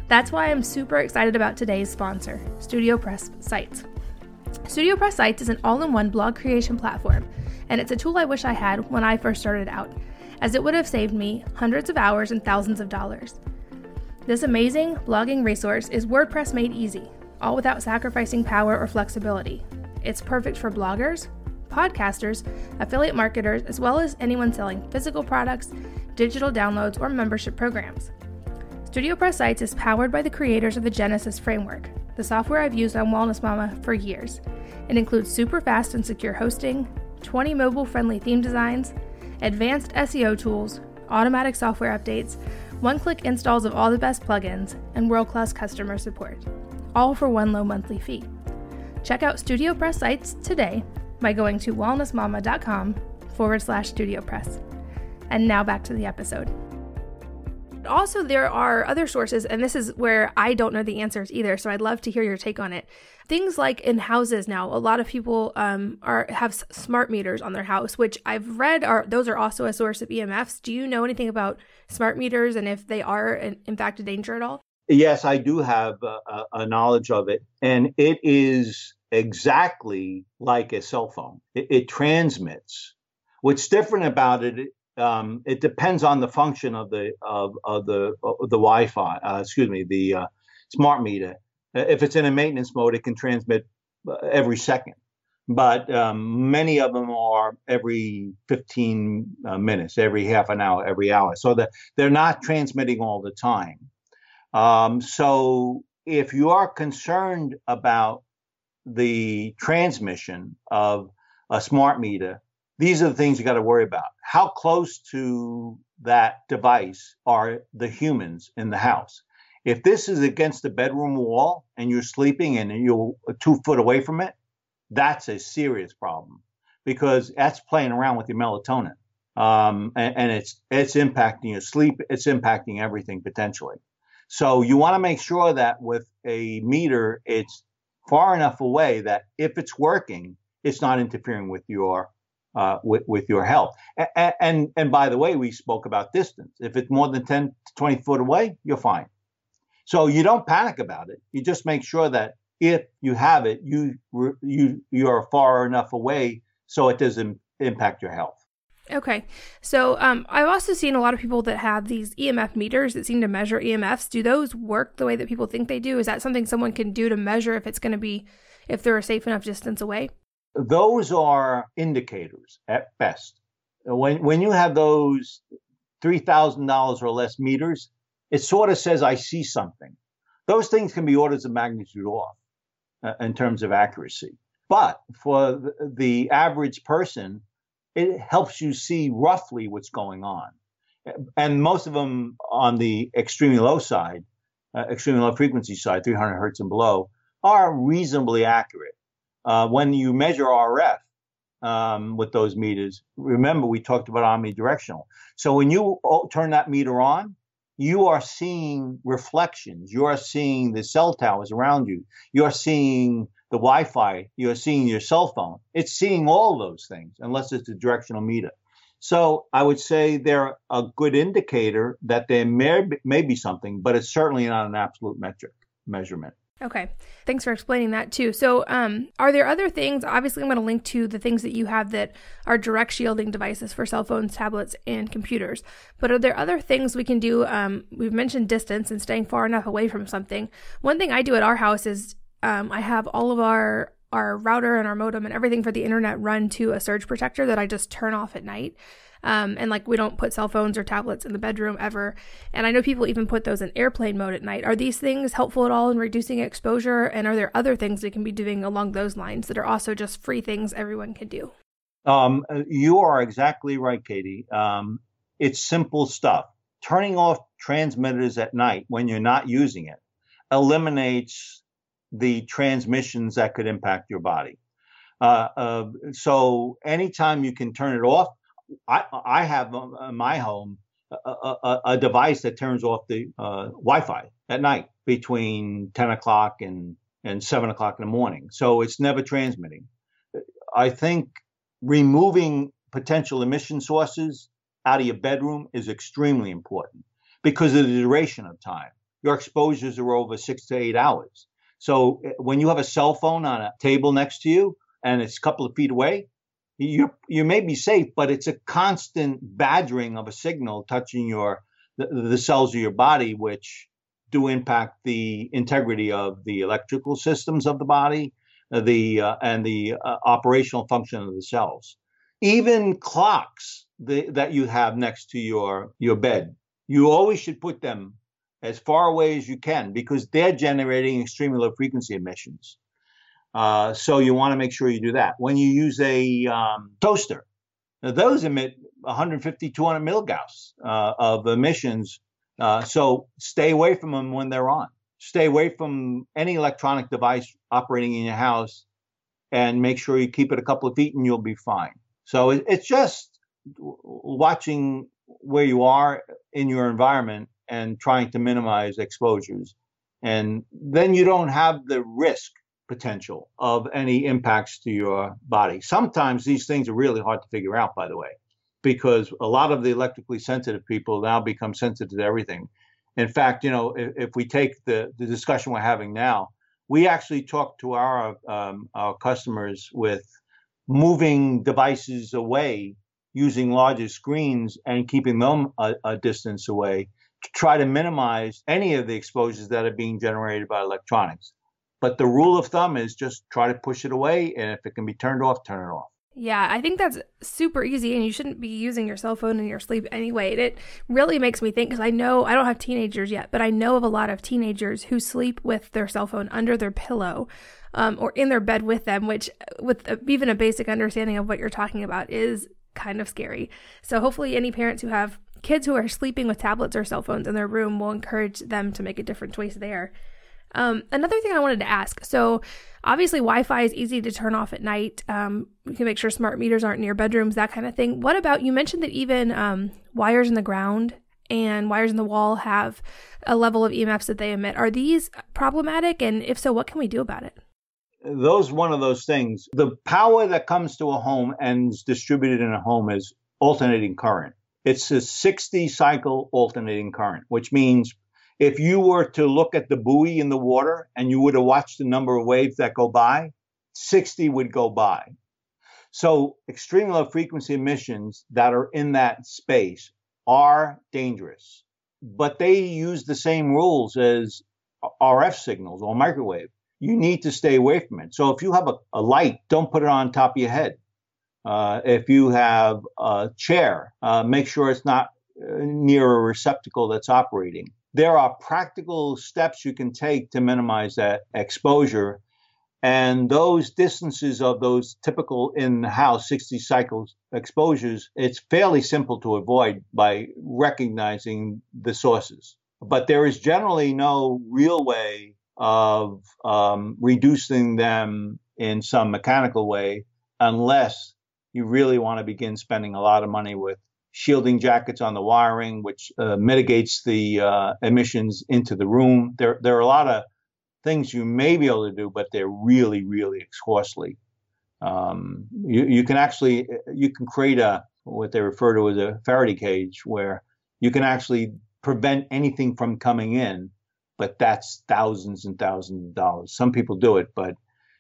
That's why I'm super excited about today's sponsor, StudioPress Sites. StudioPress Sites is an all-in-one blog creation platform, and it's a tool I wish I had when I first started out, as it would have saved me hundreds of hours and thousands of dollars. This amazing blogging resource is WordPress made easy, all without sacrificing power or flexibility. It's perfect for bloggers, podcasters, affiliate marketers, as well as anyone selling physical products, digital downloads, or membership programs. StudioPress Sites is powered by the creators of the Genesis framework, the software I've used on Wellness Mama for years. It includes super fast and secure hosting, 20 mobile-friendly theme designs, advanced SEO tools, automatic software updates, one-click installs of all the best plugins, and world-class customer support, all for one low monthly fee. Check out StudioPress Sites today by going to wellnessmama.com/StudioPress. And now back to the episode. Also, there are other sources, and this is where I don't know the answers either, so I'd love to hear your take on it. Things like in houses now, a lot of people have smart meters on their house, which I've read those are also a source of EMFs. Do you know anything about smart meters and if they are in fact a danger at all? Yes, I do have a knowledge of it, and it is exactly like a cell phone. It transmits. What's different about it? It depends on the function of the Wi-Fi. The smart meter. If it's in a maintenance mode, it can transmit every second, but many of them are every 15 minutes, every half an hour, every hour. So that they're not transmitting all the time. So if you are concerned about the transmission of a smart meter, these are the things you got to worry about. How close to that device are the humans in the house? If this is against the bedroom wall and you're sleeping and you're 2 foot away from it, that's a serious problem because that's playing around with your melatonin. And it's impacting your sleep. It's impacting everything potentially. So you want to make sure that with a meter, it's far enough away that if it's working, it's not interfering with your health. And by the way, we spoke about distance. If it's more than 10 to 20 foot away, you're fine. So you don't panic about it. You just make sure that if you have it, you are far enough away so it doesn't impact your health. Okay. So I've also seen a lot of people that have these EMF meters that seem to measure EMFs. Do those work the way that people think they do? Is that something someone can do to measure if they're a safe enough distance away? Those are indicators at best. When you have those $3,000 or less meters, it sort of says, I see something. Those things can be orders of magnitude off in terms of accuracy. But for the average person, it helps you see roughly what's going on. And most of them on the extremely low side, extremely low frequency side, 300 hertz and below, are reasonably accurate. When you measure RF with those meters, remember we talked about omnidirectional. So when you turn that meter on, you are seeing reflections. You are seeing the cell towers around you. You are seeing the Wi-Fi. You are seeing your cell phone. It's seeing all those things, unless it's a directional meter. So I would say they're a good indicator that there may be something, but it's certainly not an absolute measurement. Okay. Thanks for explaining that too. So are there other things? Obviously, I'm going to link to the things that you have that are direct shielding devices for cell phones, tablets, and computers. But are there other things we can do? We've mentioned distance and staying far enough away from something. One thing I do at our house is I have all of our router and our modem and everything for the internet run to a surge protector that I just turn off at night. And we don't put cell phones or tablets in the bedroom ever. And I know people even put those in airplane mode at night. Are these things helpful at all in reducing exposure? And are there other things we can be doing along those lines that are also just free things everyone can do? You are exactly right, Katie. It's simple stuff. Turning off transmitters at night when you're not using it eliminates the transmissions that could impact your body. So anytime you can turn it off, I have in my home a device that turns off the Wi-Fi at night between 10 o'clock and 7 o'clock in the morning. So it's never transmitting. I think removing potential emission sources out of your bedroom is extremely important because of the duration of time. your exposures are over 6 to 8 hours. So when you have a cell phone on a table next to you and it's a couple of feet away, you may be safe, but it's a constant badgering of a signal touching the cells of your body, which do impact the integrity of the electrical systems of the body, and the operational function of the cells. Even clocks that you have next to your bed, you always should put them as far away as you can because they're generating extremely low frequency emissions. So you want to make sure you do that. When you use a toaster, those emit 150, 200 milligauss of emissions. So stay away from them when they're on. Stay away from any electronic device operating in your house and make sure you keep it a couple of feet and you'll be fine. So it's just watching where you are in your environment and trying to minimize exposures. And then you don't have the risk potential of any impacts to your body. Sometimes these things are really hard to figure out, by the way, because a lot of the electrically sensitive people now become sensitive to everything. In fact, if we take the discussion we're having now, we actually talk to our customers with moving devices away, using larger screens and keeping them a distance away to try to minimize any of the exposures that are being generated by electronics. But the rule of thumb is just try to push it away, and if it can be turned off, turn it off. Yeah, I think that's super easy, and you shouldn't be using your cell phone in your sleep anyway. It really makes me think, because I know I don't have teenagers yet, but I know of a lot of teenagers who sleep with their cell phone under their pillow or in their bed with them, which with even a basic understanding of what you're talking about is kind of scary. So hopefully any parents who have kids who are sleeping with tablets or cell phones in their room will encourage them to make a different choice there. Another thing I wanted to ask, so obviously Wi-Fi is easy to turn off at night. You can make sure smart meters aren't in your bedrooms, that kind of thing. What about, you mentioned that even wires in the ground and wires in the wall have a level of EMFs that they emit. Are these problematic? And if so, what can we do about it? One of those things. The power that comes to a home and is distributed in a home is alternating current. It's a 60 cycle alternating current, which means if you were to look at the buoy in the water and you were to watch the number of waves that go by, 60 would go by. So extreme low frequency emissions that are in that space are dangerous, but they use the same rules as RF signals or microwave. You need to stay away from it. So if you have a light, don't put it on top of your head. If you have a chair, make sure it's not near a receptacle that's operating. There are practical steps you can take to minimize that exposure. And those distances of those typical in-house 60 cycles exposures, it's fairly simple to avoid by recognizing the sources. But there is generally no real way of reducing them in some mechanical way unless you really want to begin spending a lot of money with shielding jackets on the wiring, which mitigates the emissions into the room. There are a lot of things you may be able to do, but they're really, really costly. You can create what they refer to as a Faraday cage, where you can actually prevent anything from coming in, but that's thousands and thousands of dollars. Some people do it, but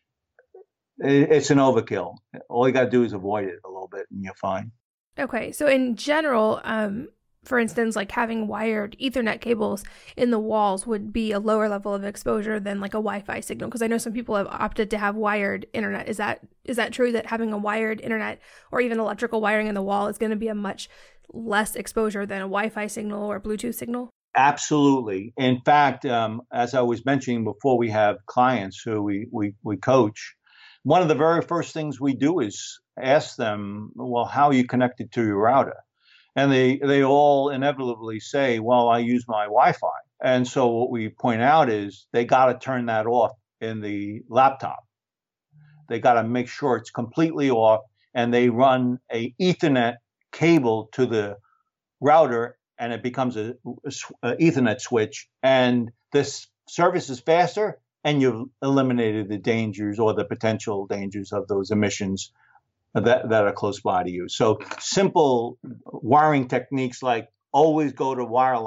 it's an overkill. All you got to do is avoid it a little bit and you're fine. Okay, so in general, for instance, like having wired Ethernet cables in the walls would be a lower level of exposure than like a Wi-Fi signal, because I know some people have opted to have wired internet. Is that true, that having a wired internet or even electrical wiring in the wall is going to be a much less exposure than a Wi-Fi signal or Bluetooth signal? Absolutely. In fact, as I was mentioning before, we have clients who we coach. One of the very first things we do is ask them, well, how are you connected to your router? And they all inevitably say, well, I use my Wi-Fi. And so what we point out is they got to turn that off in the laptop. They got to make sure it's completely off, and they run a Ethernet cable to the router, and it becomes a Ethernet switch, and this service is faster, and you've eliminated the dangers or the potential dangers of those emissions that are close by to you. So simple wiring techniques like always go to wireline.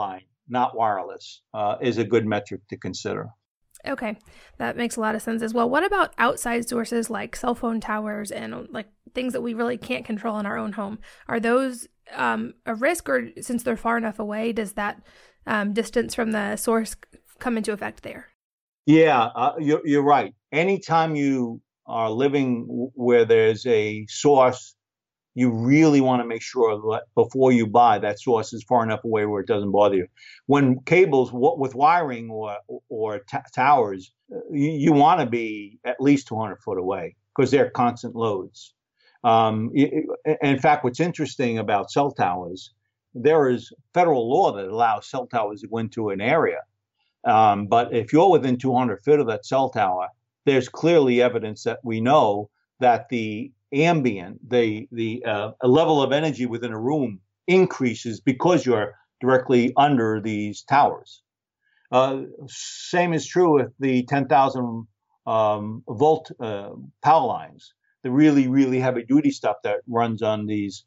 not wireless, is a good metric to consider. Okay, that makes a lot of sense as well. What about outside sources like cell phone towers and like things that we really can't control in our own home? Are those a risk, or since they're far enough away, does that distance from the source come into effect there? Yeah, you're right. Anytime you are living where there's a source, you really want to make sure that before you buy, that source is far enough away where it doesn't bother you. When cables with wiring or towers, you want to be at least 200 foot away because they're constant loads. In fact, what's interesting about cell towers, there is federal law that allows cell towers to go into an area. But if you're within 200 feet of that cell tower, there's clearly evidence that we know that the ambient, the level of energy within a room increases because you're directly under these towers. Same is true with the 10,000 volt power lines, the really, really heavy duty stuff that runs on these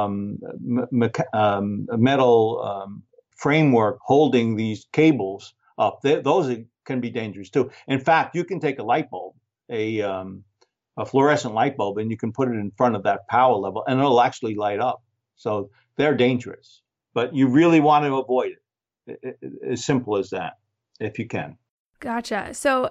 metal framework holding these cables up. Those can be dangerous too. In fact, you can take a light bulb, a fluorescent light bulb, and you can put it in front of that power level and it'll actually light up. So they're dangerous, but you really want to avoid it. As simple as that, if you can. Gotcha. So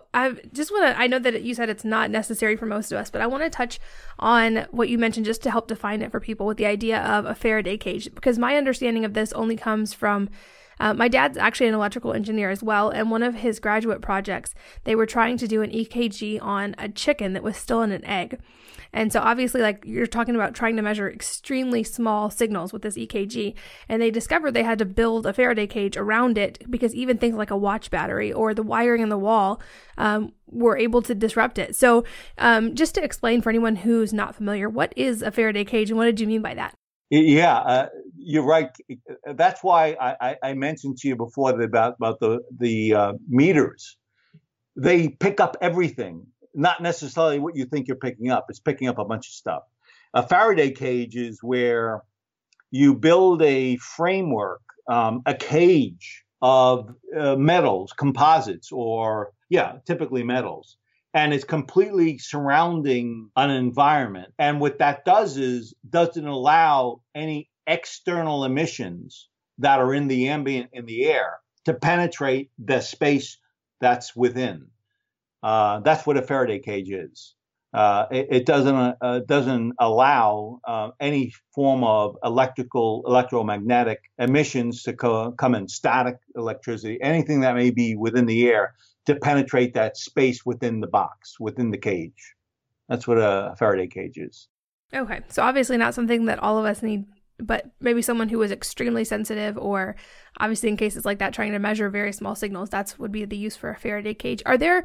I know that you said it's not necessary for most of us, but I want to touch on what you mentioned just to help define it for people with the idea of a Faraday cage, because my understanding of this only comes from my dad's actually an electrical engineer as well, and one of his graduate projects, they were trying to do an EKG on a chicken that was still in an egg. And so obviously, like you're talking about trying to measure extremely small signals with this EKG, and they discovered they had to build a Faraday cage around it because even things like a watch battery or the wiring in the wall were able to disrupt it. So just to explain for anyone who's not familiar, what is a Faraday cage and what did you mean by that? Yeah, you're right. That's why I mentioned to you before about the meters. They pick up everything, not necessarily what you think you're picking up. It's picking up a bunch of stuff. A Faraday cage is where you build a framework, a cage of metals, composites, or typically metals. And it's completely surrounding an environment. And what that does is doesn't allow any external emissions that are in the ambient, in the air, to penetrate the space that's within. That's what a Faraday cage is. It doesn't allow any form of electromagnetic emissions to come in, static electricity, anything that may be within the air, to penetrate that space within the box, within the cage. That's what a Faraday cage is. Okay, so obviously not something that all of us need, but maybe someone who is extremely sensitive, or obviously in cases like that, trying to measure very small signals, that would be the use for a Faraday cage. Are there,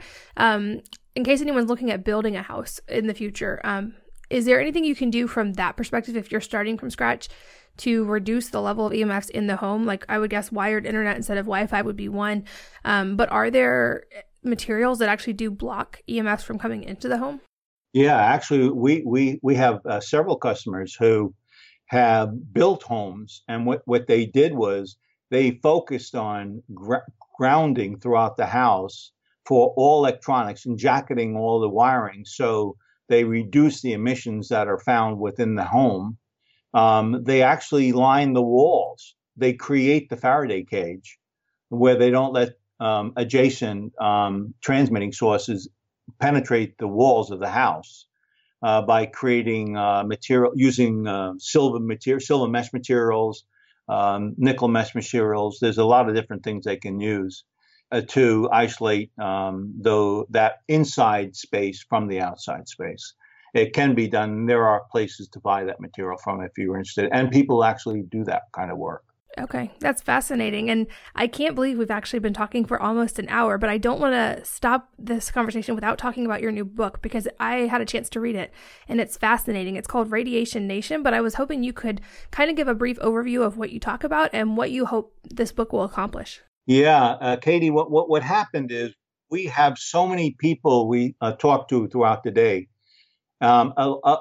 in case anyone's looking at building a house in the future, is there anything you can do from that perspective if you're starting from scratch to reduce the level of EMFs in the home? Like I would guess wired internet instead of Wi-Fi would be one. But are there materials that actually do block EMFs from coming into the home? Yeah, actually, we have several customers who have built homes, and what they did was they focused on grounding throughout the house for all electronics and jacketing all the wiring, so they reduce the emissions that are found within the home. They actually line the walls. They create the Faraday cage where they don't let adjacent transmitting sources penetrate the walls of the house by creating material using silver mesh materials, nickel mesh materials. There's a lot of different things they can use to isolate that inside space from the outside space. It can be done. There are places to buy that material from if you're interested, and people actually do that kind of work. Okay, that's fascinating. And I can't believe we've actually been talking for almost an hour, but I don't want to stop this conversation without talking about your new book, because I had a chance to read it and it's fascinating. It's called Radiation Nation, but I was hoping you could kind of give a brief overview of what you talk about and what you hope this book will accomplish. Yeah, Katie, what happened is we have so many people we talk to throughout the day,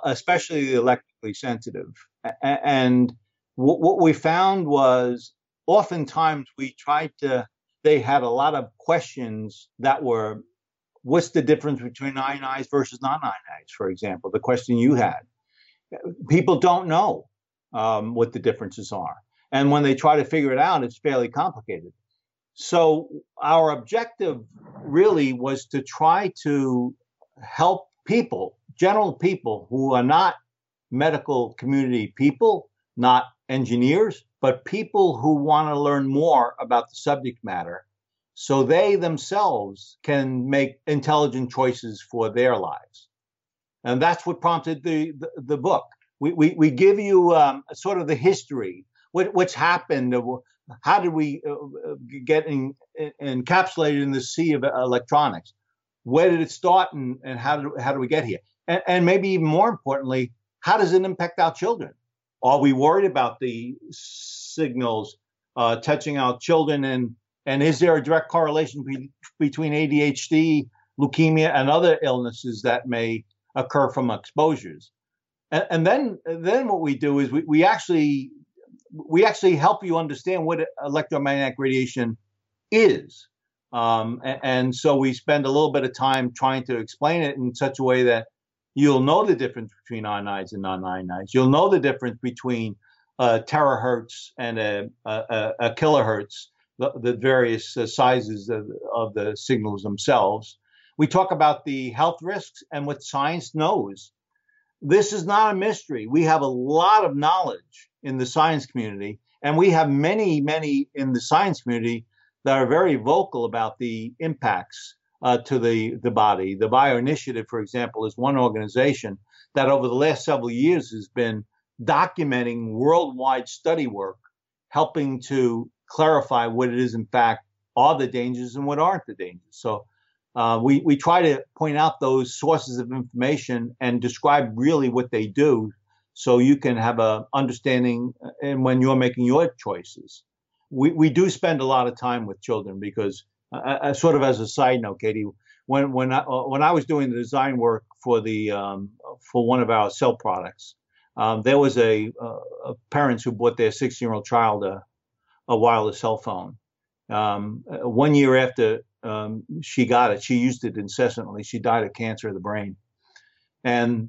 especially the electrically sensitive. And what we found was oftentimes they had a lot of questions that were, what's the difference between iodized versus non-iodized, for example, the question you had. People don't know what the differences are. And when they try to figure it out, it's fairly complicated. So our objective really was to try to help people, general people who are not medical community people, not engineers, but people who want to learn more about the subject matter so they themselves can make intelligent choices for their lives. And that's what prompted the book. We give you sort of the history, what's happened, how did we get encapsulated in the sea of electronics? Where did it start, and how do we get here? And maybe even more importantly, how does it impact our children? Are we worried about the signals touching our children, and is there a direct correlation between ADHD, leukemia, and other illnesses that may occur from exposures? And then what we do is we actually help you understand what electromagnetic radiation is. And so we spend a little bit of time trying to explain it in such a way that you'll know the difference between ionized and non-ionized. You'll know the difference between terahertz and a kilohertz, the various sizes of the signals themselves. We talk about the health risks and what science knows. This is not a mystery. We have a lot of knowledge in the science community, and we have many, many in the science community that are very vocal about the impacts to the body. The Bioinitiative, for example, is one organization that over the last several years has been documenting worldwide study work, helping to clarify what it is, in fact, are the dangers and what aren't the dangers. So we try to point out those sources of information and describe really what they do so you can have an understanding and when you're making your choices. We do spend a lot of time with children because, sort of as a side note, Katie, when I was doing the design work for for one of our cell products, there was a parents who bought their 16-year-old child a wireless cell phone. 1 year after she got it, she used it incessantly. She died of cancer of the brain, and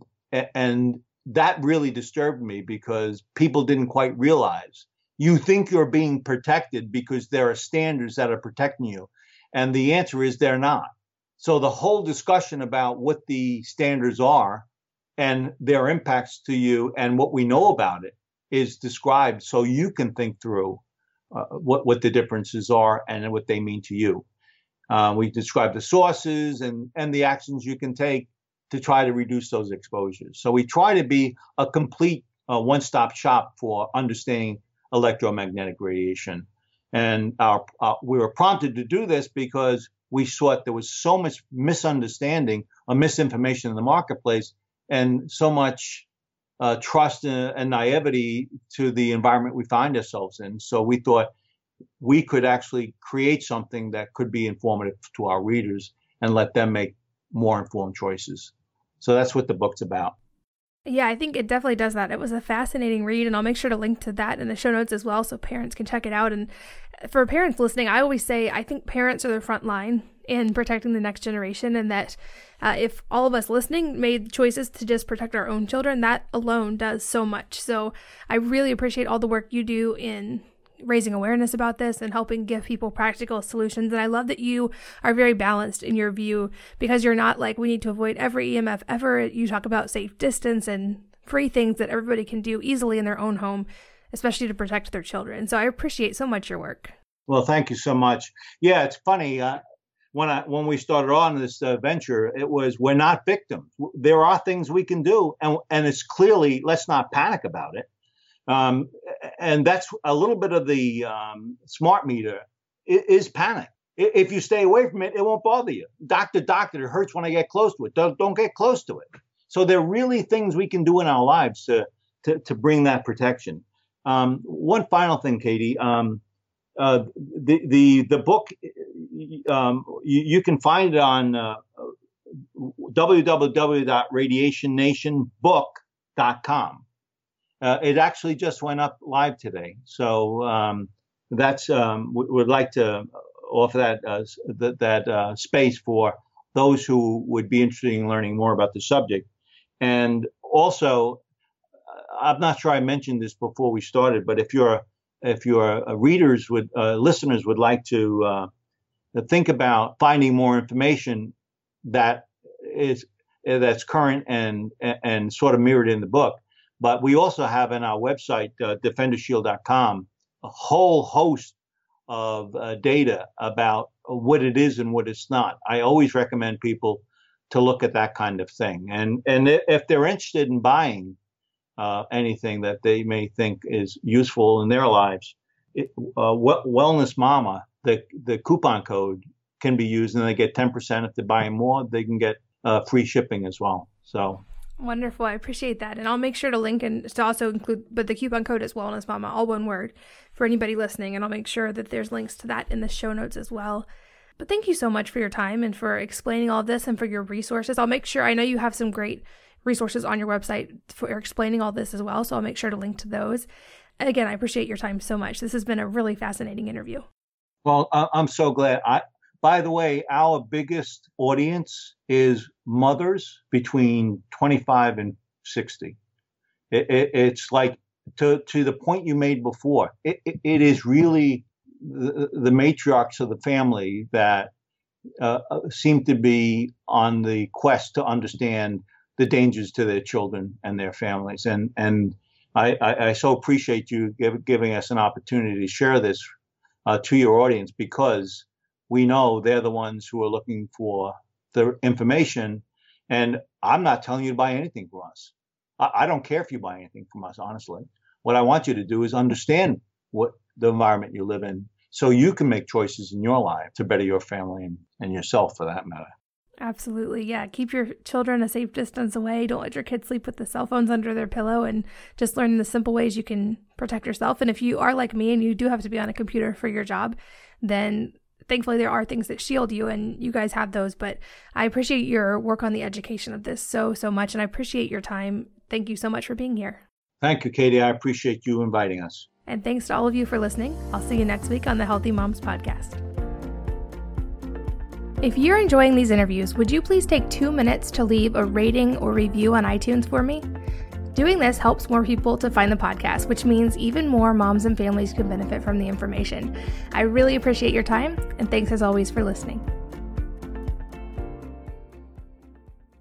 that really disturbed me because people didn't quite realize. You think you're being protected because there are standards that are protecting you, and the answer is they're not. So the whole discussion about what the standards are and their impacts to you and what we know about it is described so you can think through what the differences are and what they mean to you. We describe the sources and the actions you can take to try to reduce those exposures. So we try to be a complete one-stop shop for understanding electromagnetic radiation. And we were prompted to do this because we thought there was so much misunderstanding or misinformation in the marketplace and so much trust and naivety to the environment we find ourselves in. So we thought we could actually create something that could be informative to our readers and let them make more informed choices. So that's what the book's about. Yeah, I think it definitely does that. It was a fascinating read, and I'll make sure to link to that in the show notes as well so parents can check it out. And for parents listening, I always say I think parents are the front line in protecting the next generation, and that if all of us listening made choices to just protect our own children, that alone does so much. So I really appreciate all the work you do in raising awareness about this and helping give people practical solutions. And I love that you are very balanced in your view because you're not like, we need to avoid every EMF ever. You talk about safe distance and free things that everybody can do easily in their own home, especially to protect their children. So I appreciate so much your work. Well, thank you so much. Yeah, it's funny. When we started on this venture, it was, we're not victims. There are things we can do. And it's clearly, let's not panic about it. And that's a little bit of the smart meter is panic. If you stay away from it, it won't bother you. Doctor, it hurts when I get close to it. Don't get close to it. So there are really things we can do in our lives to bring that protection. One final thing, Katie. The book, you can find it on www.radiationnationbook.com. It actually just went up live today. So that's would like to offer that space for those who would be interested in learning more about the subject. And also, I'm not sure I mentioned this before we started, but if your listeners would like to think about finding more information that's current and sort of mirrored in the book, but we also have on our website, defendershield.com, a whole host of data about what it is and what it's not. I always recommend people to look at that kind of thing. And if they're interested in buying anything that they may think is useful in their lives, Wellness Mama, the coupon code can be used, and they get 10%. If they're buying more, they can get free shipping as well. So wonderful. I appreciate that. And I'll make sure to link and to also include, but the coupon code is Wellness Mama, all one word, for anybody listening. And I'll make sure that there's links to that in the show notes as well. But thank you so much for your time and for explaining all of this and for your resources. I'll make sure, I know you have some great resources on your website for explaining all this as well. So I'll make sure to link to those. And again, I appreciate your time so much. This has been a really fascinating interview. Well, I'm so glad. By the way, our biggest audience is mothers between 25 and 60. It's like, to the point you made before, it is really the matriarchs of the family that seem to be on the quest to understand the dangers to their children and their families. And I so appreciate you giving us an opportunity to share this to your audience, because we know they're the ones who are looking for the information. And I'm not telling you to buy anything from us. I don't care if you buy anything from us, honestly. What I want you to do is understand what the environment you live in, so you can make choices in your life to better your family and yourself, for that matter. Absolutely. Yeah. Keep your children a safe distance away. Don't let your kids sleep with the cell phones under their pillow, and just learn the simple ways you can protect yourself. And if you are like me and you do have to be on a computer for your job, then thankfully there are things that shield you, and you guys have those. But I appreciate your work on the education of this so much. And I appreciate your time. Thank you so much for being here. Thank you, Katie. I appreciate you inviting us. And thanks to all of you for listening. I'll see you next week on the Healthy Moms Podcast. If you're enjoying these interviews, would you please take 2 minutes to leave a rating or review on iTunes for me? Doing this helps more people to find the podcast, which means even more moms and families can benefit from the information. I really appreciate your time, and thanks as always for listening.